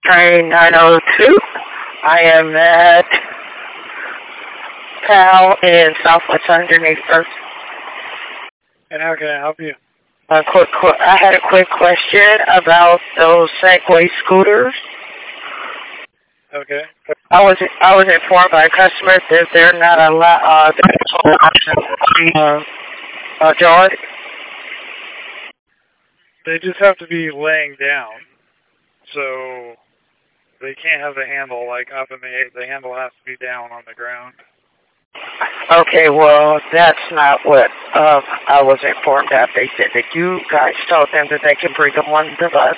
train 902. I am at PAL in Southwest 181st. And how can I help you? I had a quick question about those Segway scooters. Okay. I was informed by customers that they're not allowed George. They just have to be laying down, so they can't have the handle like up in the air. The handle has to be down on the ground. Okay, well, that's not what I was informed of. They said that you guys told them that they can bring them on the bus.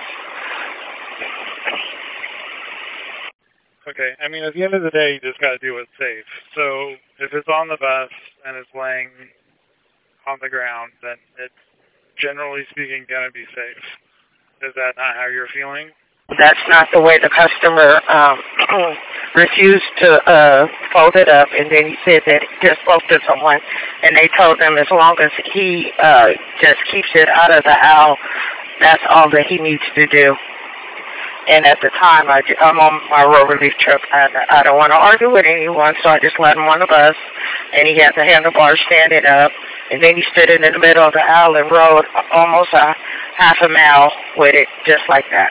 Okay, I mean, at the end of the day, you just got to do what's safe. So if it's on the bus and it's laying on the ground, then it's generally speaking going to be safe. Is that not how you're feeling? That's not the way the customer refused to fold it up, and then he said that he just spoke to someone, and they told him as long as he just keeps it out of the aisle, that's all that he needs to do. And at the time, I'm on my road relief trip, and I don't want to argue with anyone, so I just let him on the bus, and he had the handlebars standing up, and then he stood in the middle of the aisle and rode almost a half a mile with it, just like that.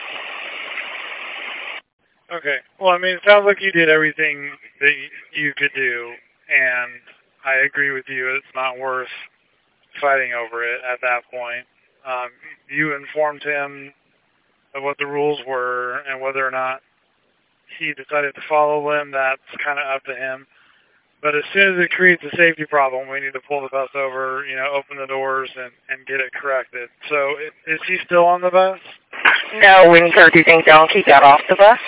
Okay. Well, I mean, it sounds like you did everything that you could do, and I agree with you. It's not worth fighting over it at that point. You informed him of what the rules were, and whether or not he decided to follow them, that's kind of up to him. But as soon as it creates a safety problem, we need to pull the bus over, open the doors and get it corrected. So is he still on the bus? No, when he heard you think he got off the bus.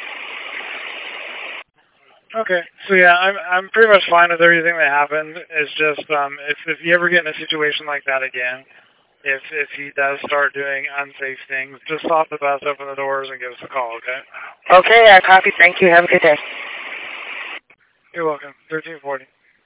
Okay, so yeah, I'm pretty much fine with everything that happened. It's just if you ever get in a situation like that again, if he does start doing unsafe things, just stop the bus, open the doors, and give us a call, okay? Okay, I copy. Thank you. Have a good day. You're welcome. 1340.